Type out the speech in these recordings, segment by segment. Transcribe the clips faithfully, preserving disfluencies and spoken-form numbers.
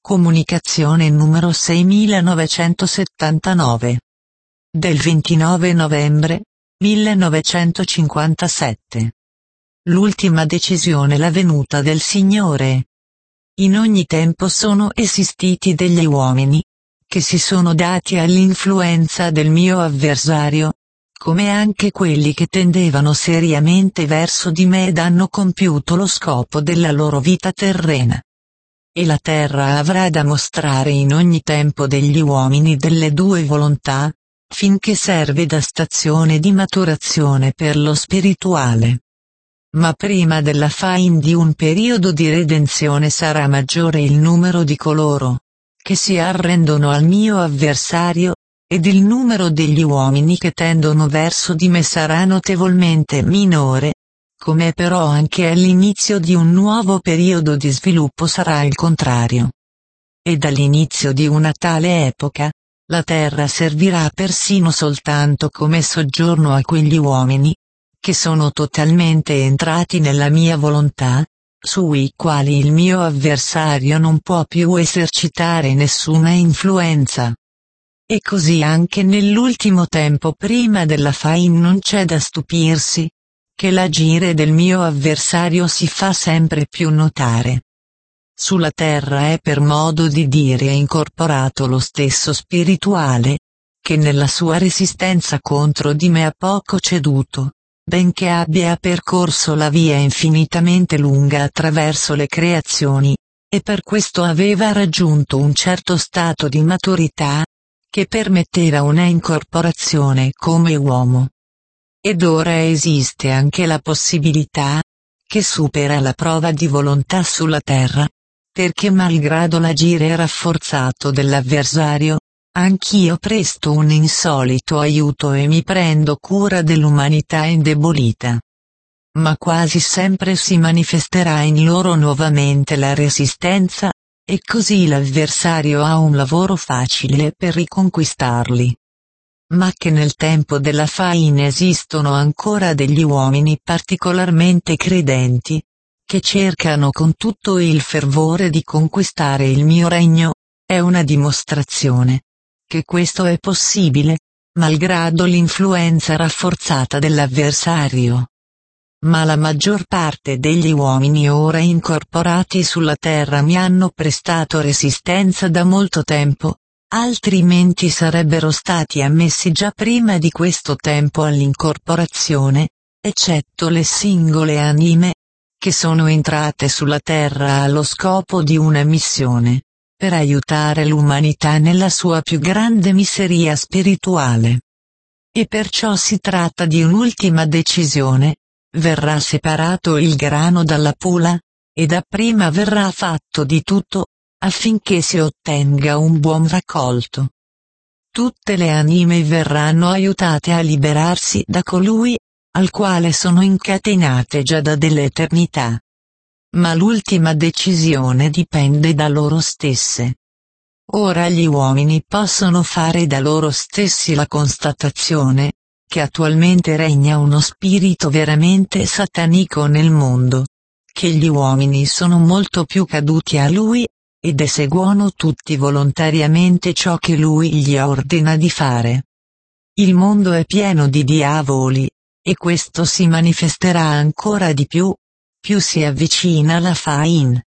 Comunicazione numero seimilanovecentosettantanove. Del ventinove novembre millenovecentocinquantasette. L'ultima decisione, la venuta del Signore. In ogni tempo sono esistiti degli uomini che si sono dati all'influenza del mio avversario, come anche quelli che tendevano seriamente verso di me ed hanno compiuto lo scopo della loro vita terrena. E la terra avrà da mostrare in ogni tempo degli uomini delle due volontà, finché serve da stazione di maturazione per lo spirituale. Ma prima della fine di un periodo di redenzione sarà maggiore il numero di coloro che si arrendono al mio avversario, ed il numero degli uomini che tendono verso di me sarà notevolmente minore, come però anche all'inizio di un nuovo periodo di sviluppo sarà il contrario. E dall'inizio di una tale epoca, la terra servirà persino soltanto come soggiorno a quegli uomini che sono totalmente entrati nella mia volontà, sui quali il mio avversario non può più esercitare nessuna influenza. E così anche nell'ultimo tempo prima della fine non c'è da stupirsi che l'agire del mio avversario si fa sempre più notare. Sulla terra è, per modo di dire, incorporato lo stesso spirituale, che nella sua resistenza contro di me ha poco ceduto, benché abbia percorso la via infinitamente lunga attraverso le creazioni, e per questo aveva raggiunto un certo stato di maturità, che permetteva una incorporazione come uomo. Ed ora esiste anche la possibilità, che supera la prova di volontà sulla terra, perché malgrado l'agire rafforzato dell'avversario, anch'io presto un insolito aiuto e mi prendo cura dell'umanità indebolita. Ma quasi sempre si manifesterà in loro nuovamente la resistenza, e così l'avversario ha un lavoro facile per riconquistarli. Ma che nel tempo della fine esistono ancora degli uomini particolarmente credenti, che cercano con tutto il fervore di conquistare il mio regno, è una dimostrazione che questo è possibile, malgrado l'influenza rafforzata dell'avversario. Ma la maggior parte degli uomini ora incorporati sulla terra mi hanno prestato resistenza da molto tempo, altrimenti sarebbero stati ammessi già prima di questo tempo all'incorporazione, eccetto le singole anime, che sono entrate sulla terra allo scopo di una missione, per aiutare l'umanità nella sua più grande miseria spirituale. E perciò si tratta di un'ultima decisione: verrà separato il grano dalla pula, e dapprima verrà fatto di tutto, affinché si ottenga un buon raccolto. Tutte le anime verranno aiutate a liberarsi da colui, al quale sono incatenate già da dell'eternità. Ma l'ultima decisione dipende da loro stesse. Ora gli uomini possono fare da loro stessi la constatazione che attualmente regna uno spirito veramente satanico nel mondo, che gli uomini sono molto più caduti a lui, ed eseguono tutti volontariamente ciò che lui gli ordina di fare. Il mondo è pieno di diavoli, e questo si manifesterà ancora di più, più si avvicina la fine.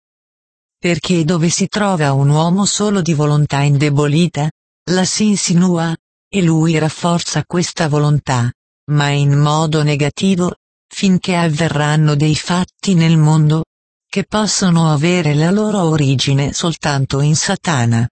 Perché dove si trova un uomo solo di volontà indebolita, la si insinua, e lui rafforza questa volontà, ma in modo negativo, finché avverranno dei fatti nel mondo, che possono avere la loro origine soltanto in Satana.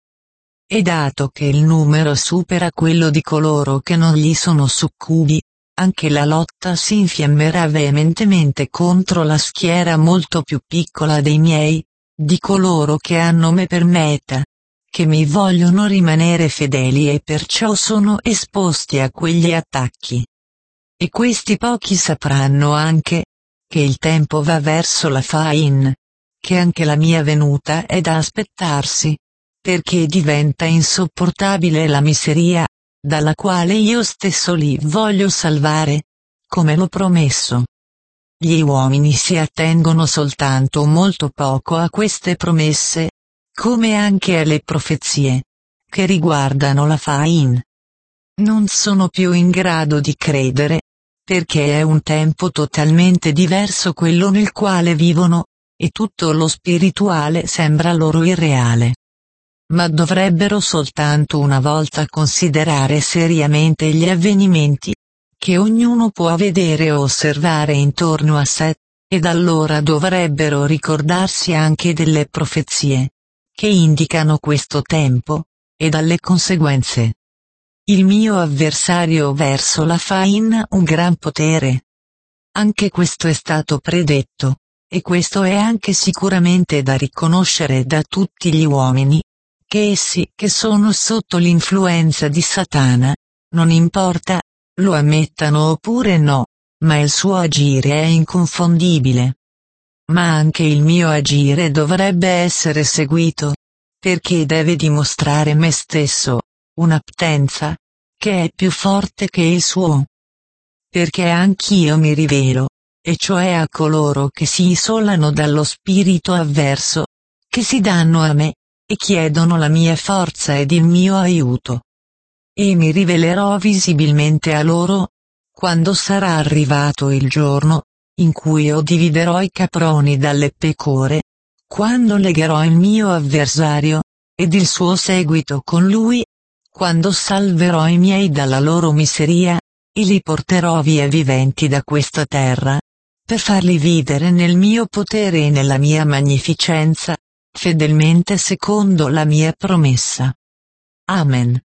E dato che il numero supera quello di coloro che non gli sono succubi, anche la lotta si infiammerà veementemente contro la schiera molto più piccola dei miei, di coloro che hanno me per meta, che mi vogliono rimanere fedeli e perciò sono esposti a quegli attacchi. E questi pochi sapranno anche che il tempo va verso la fine, che anche la mia venuta è da aspettarsi, perché diventa insopportabile la miseria, dalla quale io stesso li voglio salvare, come l'ho promesso. Gli uomini si attengono soltanto molto poco a queste promesse, come anche alle profezie che riguardano la Fain. Non sono più in grado di credere, perché è un tempo totalmente diverso quello nel quale vivono, e tutto lo spirituale sembra loro irreale. Ma dovrebbero soltanto una volta considerare seriamente gli avvenimenti che ognuno può vedere e osservare intorno a sé, ed allora dovrebbero ricordarsi anche delle profezie che indicano questo tempo, e dalle conseguenze. Il mio avversario verso la Fain ha un gran potere. Anche questo è stato predetto, e questo è anche sicuramente da riconoscere da tutti gli uomini, che essi che sono sotto l'influenza di Satana, non importa, lo ammettano oppure no, ma il suo agire è inconfondibile. Ma anche il mio agire dovrebbe essere seguito, perché deve dimostrare me stesso, un'aptenza, che è più forte che il suo. Perché anch'io mi rivelo, e cioè a coloro che si isolano dallo spirito avverso, che si danno a me, e chiedono la mia forza ed il mio aiuto. E mi rivelerò visibilmente a loro, quando sarà arrivato il giorno, in cui io dividerò i caproni dalle pecore, quando legherò il mio avversario, ed il suo seguito con lui, quando salverò i miei dalla loro miseria, e li porterò via viventi da questa terra, per farli vivere nel mio potere e nella mia magnificenza, fedelmente secondo la mia promessa. Amen.